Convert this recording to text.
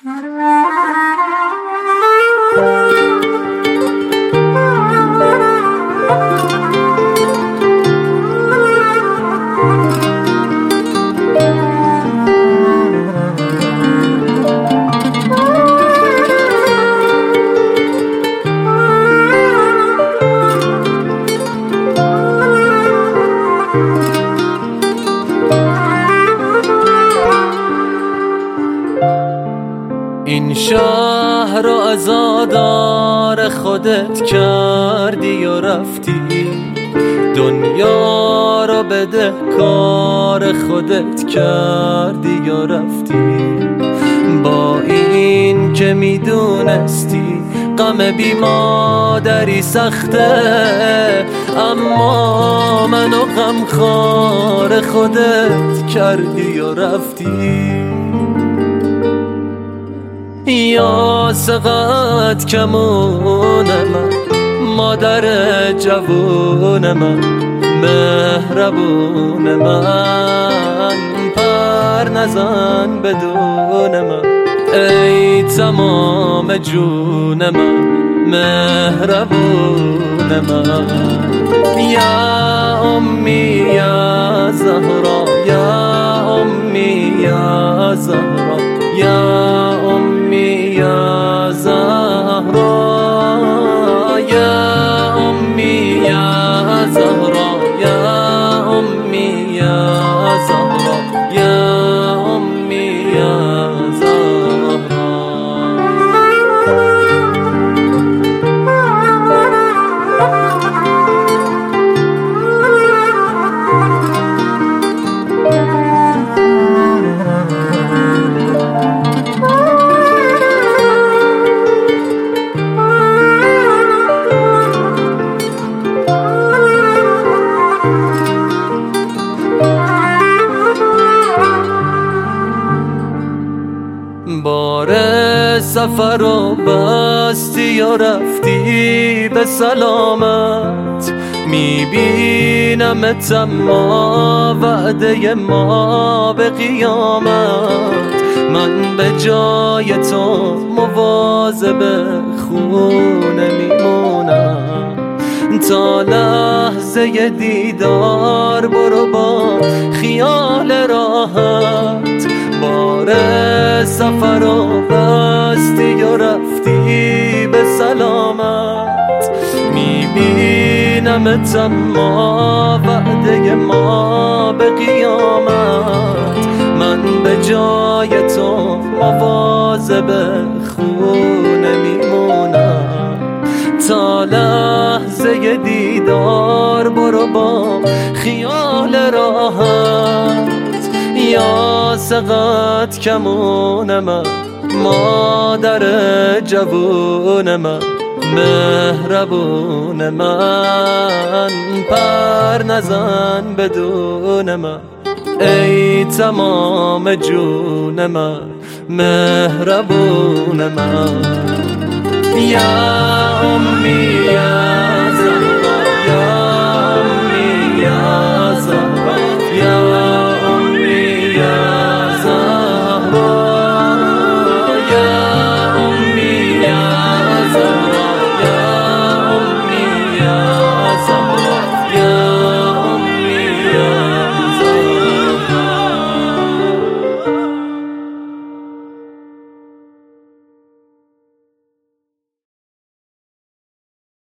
این شهر رو عزادار خودت کردی و رفتی، دنیا رو بده کار خودت کردی و رفتی. با این که میدونستی غم بی مادری سخته، اما منو غمخوار خودت کردی و رفتی. یا سقط کمون من، مادر جوون من، مهربون من، پر نزن بدون من، ای تمام جون من، مهربون من. یا امی یا زهرا، یا امی یا زهرا، یا امی یا زهرا، یا امی یا زهرا، یا امی یا زهرا، یا امی یا زهرا. بار سفر رو بستی و رفتی به سلامت، میبینمت اما وعده ما به قیامت. من به جای تو مواظب خونه میمونم، تا لحظه دیدار برو با خیال راحت. بار سفر رو بستی و رفتی به سلامت، میبینمت اما وعده ما به قیامت. من به جای تو مواظب خونه میمونم، تا لحظه دیدار برو با خیال راحت. یا سقط کمون من، مادر جوون من، مهربون من، پر نزن بدون من، ای تمام جون من، مهربون من. یا امی یا زهرا،